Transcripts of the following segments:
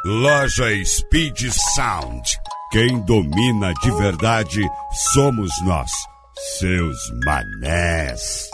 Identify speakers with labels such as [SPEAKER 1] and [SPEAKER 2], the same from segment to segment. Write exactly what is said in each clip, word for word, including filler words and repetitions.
[SPEAKER 1] Loja Speed Sound. Quem domina de verdade somos nós, seus manés.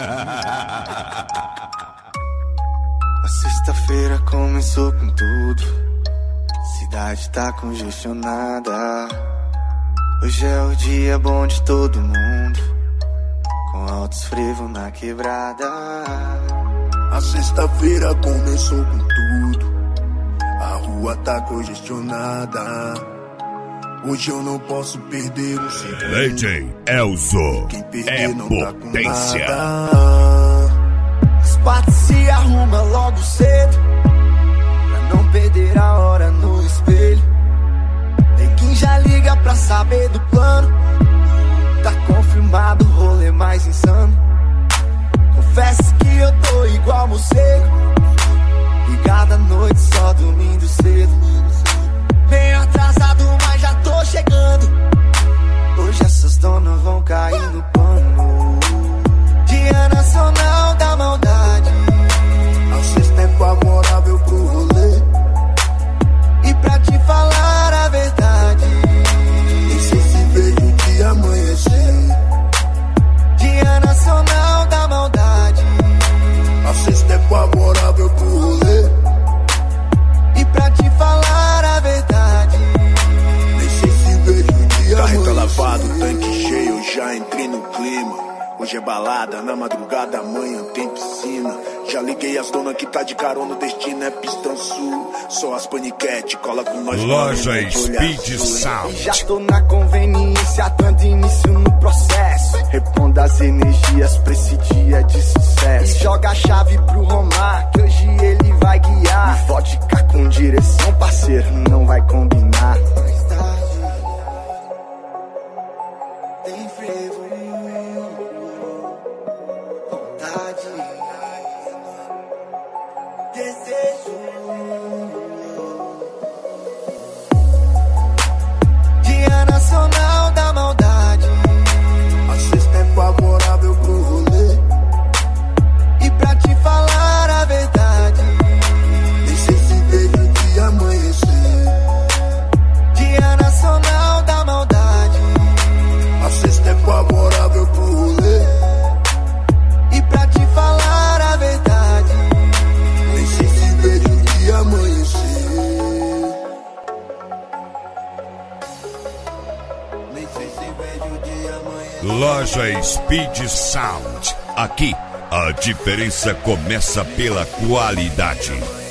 [SPEAKER 2] A sexta-feira começou com tudo. Cidade tá congestionada. Hoje é o dia bom de todo mundo, com altos frevos na quebrada.
[SPEAKER 3] A sexta-feira começou com tudo. A rua tá congestionada. Hoje eu não posso perder um segundo.
[SPEAKER 1] Leite Elzo
[SPEAKER 3] Quem perder
[SPEAKER 1] é
[SPEAKER 3] não
[SPEAKER 1] potência.
[SPEAKER 3] tá com nada.
[SPEAKER 2] Os patos se arruma logo cedo, pra não perder a hora no espelho. Tem quem já liga pra saber do plano. Tá confirmado o rolê mais insano. Confesso que eu tô igual morcego, ligado à noite só dormindo cedo. Bem atrasado, mas já tô chegando. Hoje essas donas vão cair no pano. Dia Nacional da Maldade.
[SPEAKER 3] A sexta é favorável pro rolê.
[SPEAKER 2] E pra te falar a verdade,
[SPEAKER 3] nem sei se vejo o dia amanhecer.
[SPEAKER 2] Dia Nacional da Maldade.
[SPEAKER 3] A sexta é favorável pro rolê.
[SPEAKER 2] E pra te falar a verdade,
[SPEAKER 3] nem sei se vejo o dia
[SPEAKER 4] Carreta
[SPEAKER 3] amanhecer.
[SPEAKER 4] lavado, tanque cheio, eu já entrei no clima. Hoje é balada, na madrugada amanhã tem piscina. Já liguei as donas que tá de carona, o destino é Pistão Sul. Só as paniquete, cola com nós.
[SPEAKER 1] Loja
[SPEAKER 4] mano,
[SPEAKER 1] Speed
[SPEAKER 2] e
[SPEAKER 1] Sound.
[SPEAKER 2] já tô na conveniência, dando início no processo. Reponda as energias pra esse dia de sucesso. E joga a chave pro Romar, que hoje ele vai guiar. E vodka com direção, parceiro, não vai combinar. Mais tarde, tem frevo, vontade, desejo. Dia Nacional da Maldade.
[SPEAKER 3] A sexta é favorável pro rolê.
[SPEAKER 2] E pra te falar a verdade,
[SPEAKER 3] Nem sei se vejo o dia amanhecer.
[SPEAKER 2] Dia Nacional da Maldade.
[SPEAKER 3] A sexta é favorável pro rolê.
[SPEAKER 2] E pra te falar a verdade,
[SPEAKER 3] Nem sei se vejo o dia amanhecer. Nem sei se vejo o dia amanhecer.
[SPEAKER 1] Loja Speed Sound. Aqui, a diferença começa pela qualidade.